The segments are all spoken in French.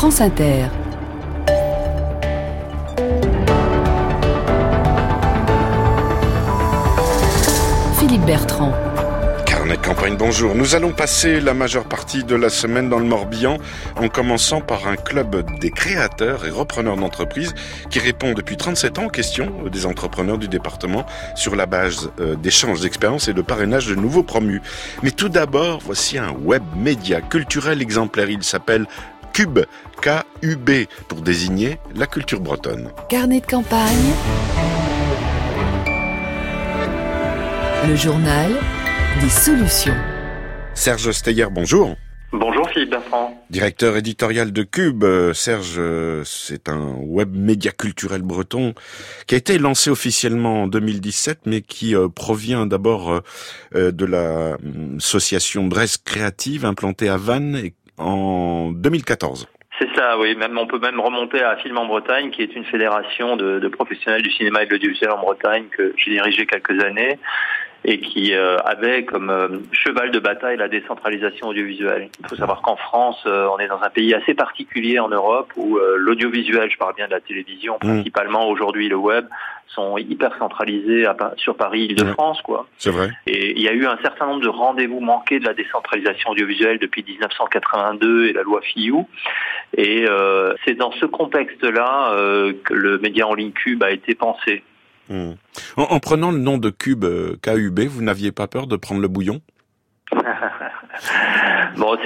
France Inter. Philippe Bertrand. Carnet de campagne, bonjour. Nous allons passer la majeure partie de la semaine dans le Morbihan en commençant par un club des créateurs et repreneurs d'entreprises qui répond depuis 37 ans aux questions des entrepreneurs du département sur la base d'échanges d'expériences et de parrainage de nouveaux promus. Mais tout d'abord, voici un web média culturel exemplaire. Il s'appelle Cube, K-U-B, pour désigner la culture bretonne. Carnet de campagne. Le journal des solutions. Serge Steyer, bonjour. Bonjour Philippe Bertrand. Directeur éditorial de Cube. Serge, c'est un web média culturel breton qui a été lancé officiellement en 2017, mais qui provient d'abord de l'association Brest Créative, implantée à Vannes en 2014. C'est ça, oui. On peut même remonter à Film en Bretagne, qui est une fédération de professionnels du cinéma et de l'audiovisuel en Bretagne que j'ai dirigé quelques années et qui avait comme cheval de bataille la décentralisation audiovisuelle. Il faut savoir qu'en France, on est dans un pays assez particulier en Europe où l'audiovisuel, je parle bien de la télévision, principalement aujourd'hui le web, sont hyper centralisés sur Paris, Île-de-France, quoi. C'est vrai. Et il y a eu un certain nombre de rendez-vous manqués de la décentralisation audiovisuelle depuis 1982 et la loi Fillou. Et c'est dans ce contexte-là que le média en ligne Cube a été pensé. En prenant le nom de Cube, K-U-B, vous n'aviez pas peur de prendre le bouillon? Bon,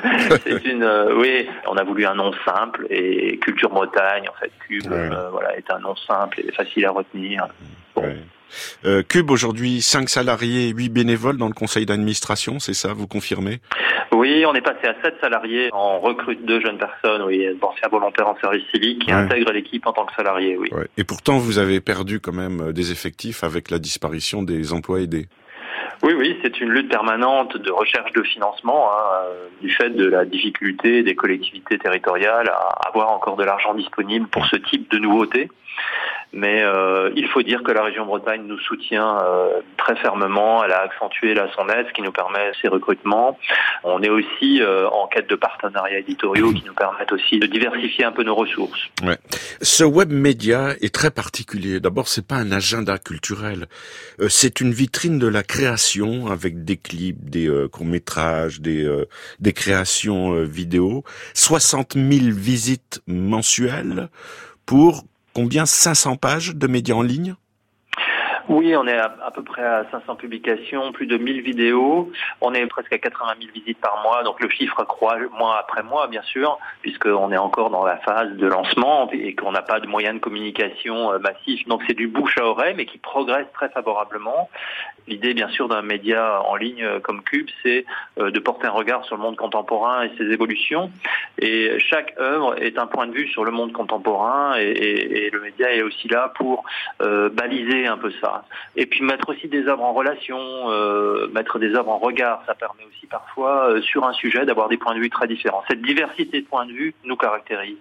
oui, on a voulu un nom simple et Culture Bretagne, en fait, Cube, est un nom simple et facile à retenir. Bon. Ouais. Cube, aujourd'hui, 5 salariés, 8 bénévoles dans le conseil d'administration, c'est ça, vous confirmez? Oui, on est passé à 7 salariés. On recrute 2 jeunes personnes, d'anciens volontaires en service civique qui intègrent l'équipe en tant que salariés, oui. Ouais. Et pourtant, vous avez perdu quand même des effectifs avec la disparition des emplois aidés. Oui, c'est une lutte permanente de recherche de financement, du fait de la difficulté des collectivités territoriales à avoir encore de l'argent disponible pour ce type de nouveautés. Mais il faut dire que la région Bretagne nous soutient très fermement. Elle a accentué son aide, ce qui nous permet ces recrutements. On est aussi en quête de partenariats éditoriaux qui nous permettent aussi de diversifier un peu nos ressources. Ouais. Ce web média est très particulier. D'abord, c'est pas un agenda culturel. C'est une vitrine de la création avec des clips, des courts-métrages, des créations vidéo. 60 000 visites mensuelles pour combien? 500 pages de médias en ligne? Oui, on est à peu près à 500 publications, plus de 1000 vidéos. On est presque à 80 000 visites par mois, donc le chiffre croît mois après mois, bien sûr, puisqu'on est encore dans la phase de lancement et qu'on n'a pas de moyens de communication massifs. Donc c'est du bouche à oreille, mais qui progresse très favorablement. L'idée, bien sûr, d'un média en ligne comme Cube, c'est de porter un regard sur le monde contemporain et ses évolutions. Et chaque œuvre est un point de vue sur le monde contemporain et le média est aussi là pour baliser un peu ça. Et puis mettre aussi des œuvres en relation, mettre des œuvres en regard, ça permet aussi parfois, sur un sujet, d'avoir des points de vue très différents. Cette diversité de points de vue nous caractérise.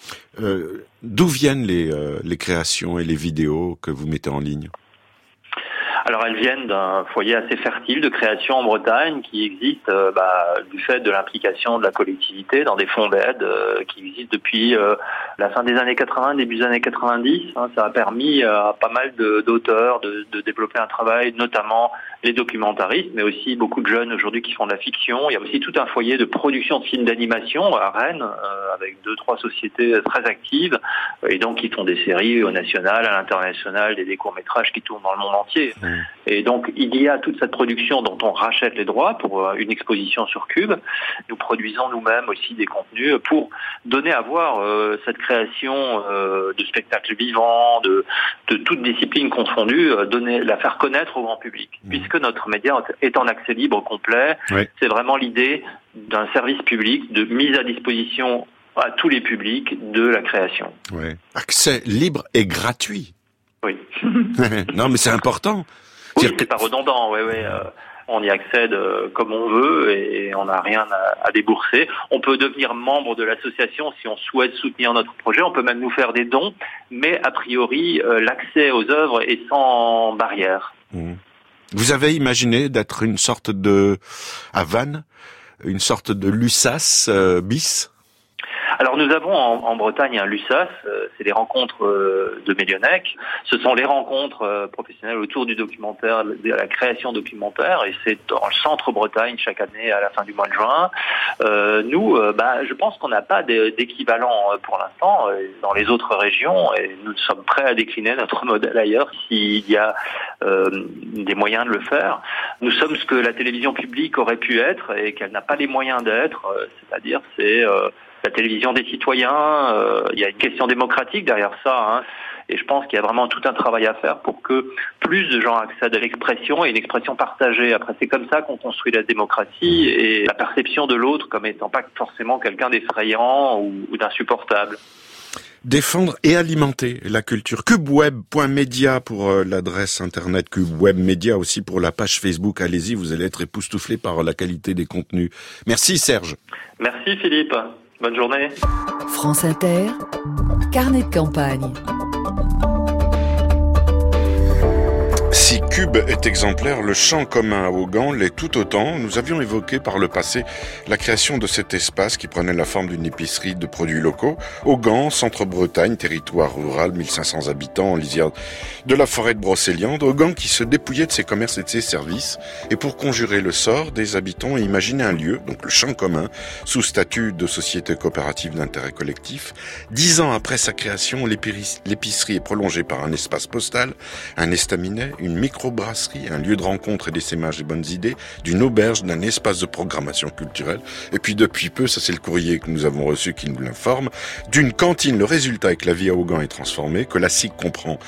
D'où viennent les créations et les vidéos que vous mettez en ligne ? Alors elles viennent d'un foyer assez fertile de création en Bretagne qui existe du fait de l'implication de la collectivité dans des fonds d'aide qui existent depuis la fin des années 80, début des années 90. Ça a permis à pas mal d'auteurs de développer un travail, notamment les documentaristes, mais aussi beaucoup de jeunes aujourd'hui qui font de la fiction. Il y a aussi tout un foyer de production de films d'animation à Rennes, avec 2-3 sociétés très actives, et donc qui font des séries au national, à l'international, des courts-métrages qui tournent dans le monde entier. Et donc, il y a toute cette production dont on rachète les droits pour une exposition sur Cube. Nous produisons nous-mêmes aussi des contenus pour donner à voir cette création de spectacles vivants, de toutes disciplines confondues, la faire connaître au grand public. Puisque notre média est en accès libre complet, c'est vraiment l'idée d'un service public de mise à disposition à tous les publics de la création. Ouais. Accès libre et gratuit. Oui. Non, mais c'est important. Oui, c'est pas redondant, on y accède comme on veut et on n'a rien à débourser. On peut devenir membre de l'association si on souhaite soutenir notre projet. On peut même nous faire des dons, mais a priori, l'accès aux œuvres est sans barrière. Vous avez imaginé d'être une sorte à Vannes, une sorte de Lussas bis ? Alors nous avons en Bretagne un LUSAS, c'est les rencontres de Mélionnec. Ce sont les rencontres professionnelles autour du documentaire, de la création documentaire, et c'est dans le centre Bretagne chaque année à la fin du mois de juin. Je pense qu'on n'a pas d'équivalent pour l'instant dans les autres régions, et nous sommes prêts à décliner notre modèle ailleurs s'il y a des moyens de le faire. Nous sommes ce que la télévision publique aurait pu être et qu'elle n'a pas les moyens d'être, c'est-à-dire c'est la télévision des citoyens. Il y a une question démocratique derrière ça, et je pense qu'il y a vraiment tout un travail à faire pour que plus de gens accèdent à l'expression et une expression partagée. Après, c'est comme ça qu'on construit la démocratie et la perception de l'autre comme étant pas forcément quelqu'un d'effrayant ou d'insupportable. Défendre et alimenter la culture. Cubeweb.media pour l'adresse internet, Cubeweb Media aussi pour la page Facebook. Allez-y, vous allez être époustouflés par la qualité des contenus. Merci Serge. Merci Philippe. Bonne journée. France Inter, carnet de campagne. Si Cube est exemplaire, le champ commun à Augan l'est tout autant. Nous avions évoqué par le passé la création de cet espace qui prenait la forme d'une épicerie de produits locaux. Augan, centre-Bretagne, territoire rural, 1500 habitants en lisière de la forêt de Brocéliande. Augan qui se dépouillait de ses commerces et de ses services. Et pour conjurer le sort des habitants et imaginer un lieu, donc le champ commun, sous statut de société coopérative d'intérêt collectif. 10 ans après sa création, l'épicerie est prolongée par un espace postal, un estaminet, une microbrasserie, un lieu de rencontre et d'essaimage des bonnes idées, d'une auberge, d'un espace de programmation culturelle, et puis depuis peu, ça c'est le courrier que nous avons reçu qui nous l'informe, d'une cantine. Le résultat est que la vie à Augan est transformée, que la SIC comprend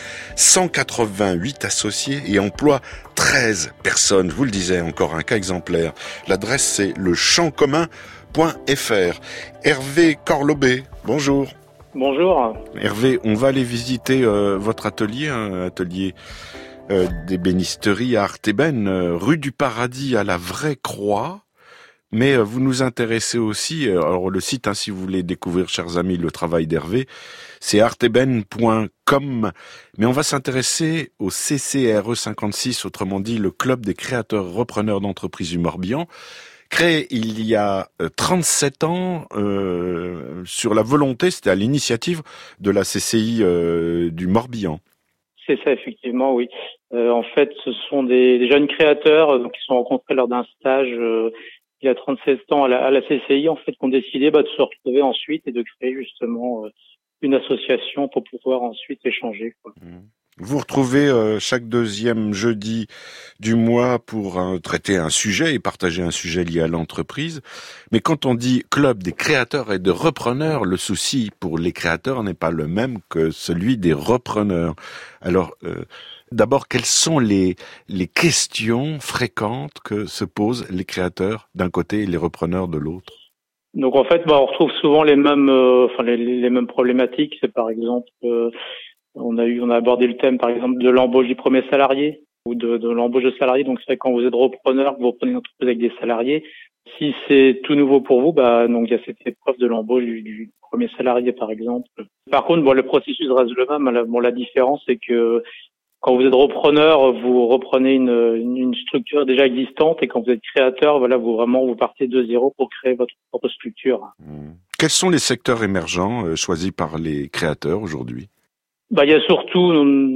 188 associés et emploie 13 personnes. Je vous le disais, encore un cas exemplaire. L'adresse c'est lechampcommun.fr. Hervé Corlobé, bonjour. Bonjour. Hervé, on va aller visiter votre atelier, un atelier d'ébénisterie à Artébène, rue du Paradis à la Vraie Croix. Mais vous nous intéressez aussi, alors le site, si vous voulez découvrir, chers amis, le travail d'Hervé, c'est arteben.com. Mais on va s'intéresser au CCRE 56, autrement dit le Club des créateurs repreneurs d'entreprises du Morbihan, créé il y a 37 ans sur la volonté, c'était à l'initiative de la CCI du Morbihan. C'est ça, effectivement, oui. En fait, ce sont des jeunes créateurs qui se sont rencontrés lors d'un stage il y a 37 ans à la CCI, en fait, qui ont décidé de se retrouver ensuite et de créer justement une association pour pouvoir ensuite échanger, quoi. Vous retrouvez chaque deuxième jeudi du mois pour traiter un sujet et partager un sujet lié à l'entreprise. Mais quand on dit club des créateurs et de repreneurs, le souci pour les créateurs n'est pas le même que celui des repreneurs. Alors, d'abord, quelles sont les questions fréquentes que se posent les créateurs d'un côté et les repreneurs de l'autre? Donc en fait, on retrouve souvent les mêmes problématiques. C'est par exemple on a abordé le thème, par exemple, de l'embauche du premier salarié ou de l'embauche de salariés. Donc, c'est quand vous êtes repreneur, que vous reprenez une entreprise avec des salariés. Si c'est tout nouveau pour vous, donc il y a cette épreuve de l'embauche du premier salarié, par exemple. Par contre, le processus reste le même. La différence, c'est que quand vous êtes repreneur, vous reprenez une structure déjà existante, et quand vous êtes créateur, vous partez de zéro pour créer votre propre structure. Quels sont les secteurs émergents choisis par les créateurs aujourd'hui? Il y a surtout,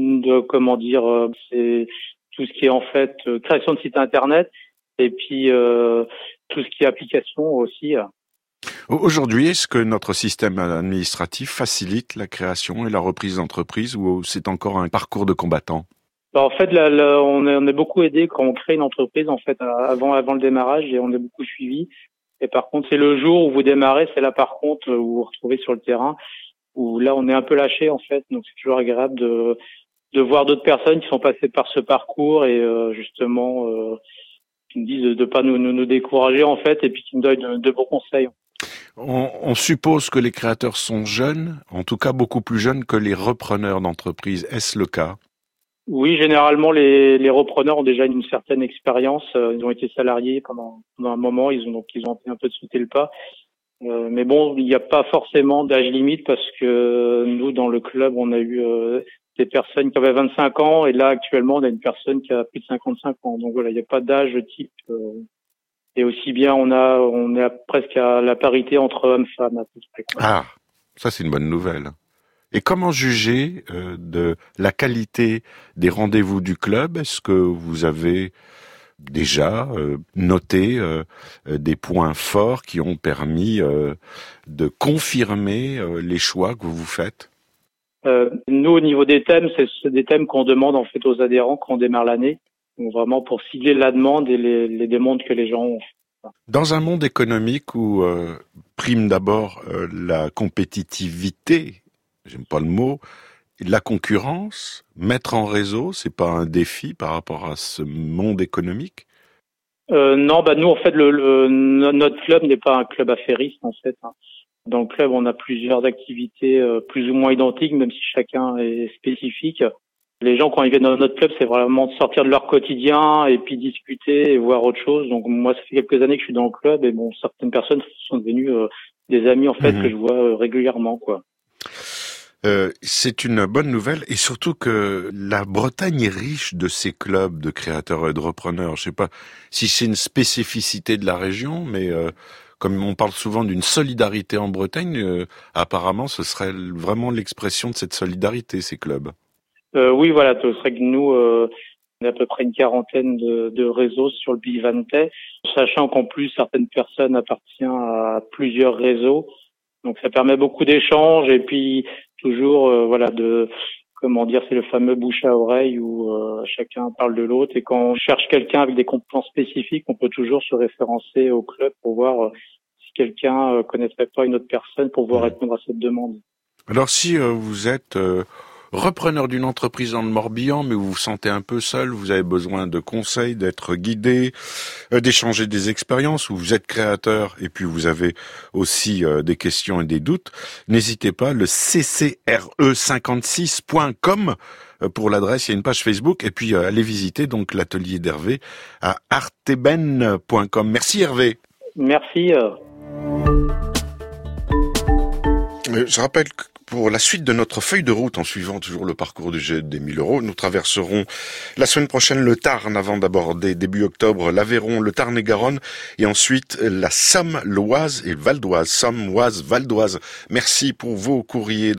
c'est tout ce qui est en fait création de sites internet, et puis tout ce qui est application aussi. Aujourd'hui, est-ce que notre système administratif facilite la création et la reprise d'entreprise, ou c'est encore un parcours de combattant? En fait, on est beaucoup aidé quand on crée une entreprise, en fait, avant le démarrage, et on est beaucoup suivi. Et par contre, c'est le jour où vous démarrez, c'est là par contre où vous vous retrouvez sur le terrain, où là on est un peu lâché, en fait. Donc c'est toujours agréable de voir d'autres personnes qui sont passées par ce parcours et justement qui nous disent de pas nous décourager, en fait, et puis qui nous donnent de bons conseils. On suppose que les créateurs sont jeunes, en tout cas beaucoup plus jeunes que les repreneurs d'entreprise. Est-ce le cas? Oui, généralement les repreneurs ont déjà une certaine expérience. Ils ont été salariés pendant un moment, ils ont un peu sauté le pas. Mais bon, il n'y a pas forcément d'âge limite, parce que nous, dans le club, on a eu des personnes qui avaient 25 ans, et là, actuellement, on a une personne qui a plus de 55 ans. Donc voilà, il n'y a pas d'âge type. Et aussi bien, on est presque à la parité entre hommes-femmes à peu près. Ah, ça c'est une bonne nouvelle. Et comment juger de la qualité des rendez-vous du club? Est-ce que vous avez déjà noté des points forts qui ont permis de confirmer les choix que vous faites? Nous, au niveau des thèmes, c'est des thèmes qu'on demande en fait aux adhérents quand on démarre l'année, donc vraiment pour cibler la demande et les demandes que les gens ont. Dans un monde économique où prime d'abord la compétitivité, j'aime pas le mot, la concurrence, mettre en réseau, c'est pas un défi par rapport à ce monde économique? Non, nous en fait notre club n'est pas un club affairiste en fait. Dans le club, on a plusieurs activités plus ou moins identiques, même si chacun est spécifique. Les gens, quand ils viennent dans notre club, c'est vraiment de sortir de leur quotidien et puis discuter et voir autre chose. Donc moi, ça fait quelques années que je suis dans le club et bon, certaines personnes sont devenues des amis en fait que je vois régulièrement, quoi. C'est une bonne nouvelle et surtout que la Bretagne est riche de ces clubs de créateurs et de repreneurs. Je sais pas si c'est une spécificité de la région, mais comme on parle souvent d'une solidarité en Bretagne, apparemment ce serait vraiment l'expression de cette solidarité, ces clubs. Oui, voilà, ce serait que nous, on a à peu près une quarantaine de réseaux sur le Bivantais, sachant qu'en plus certaines personnes appartiennent à plusieurs réseaux. Donc ça permet beaucoup d'échanges et puis toujours c'est le fameux bouche à oreille où chacun parle de l'autre, et quand on cherche quelqu'un avec des compétences spécifiques, on peut toujours se référencer au club pour voir si quelqu'un connaîtrait pas une autre personne pour pouvoir répondre à cette demande. Alors si vous êtes repreneur d'une entreprise dans le Morbihan, mais vous vous sentez un peu seul, vous avez besoin de conseils, d'être guidé, d'échanger des expériences, ou vous êtes créateur et puis vous avez aussi des questions et des doutes, n'hésitez pas, le ccre56.com pour l'adresse, il y a une page Facebook, et puis allez visiter donc l'atelier d'Hervé à arteben.com. Merci Hervé. Merci. Je rappelle que pour la suite de notre feuille de route, en suivant toujours le parcours du jeu des 1000 €, nous traverserons la semaine prochaine le Tarn avant d'aborder début octobre l'Aveyron, le Tarn-et-Garonne et ensuite la Somme, l'Oise et le Val d'Oise. Somme, Oise, Val d'Oise. Merci pour vos courriers.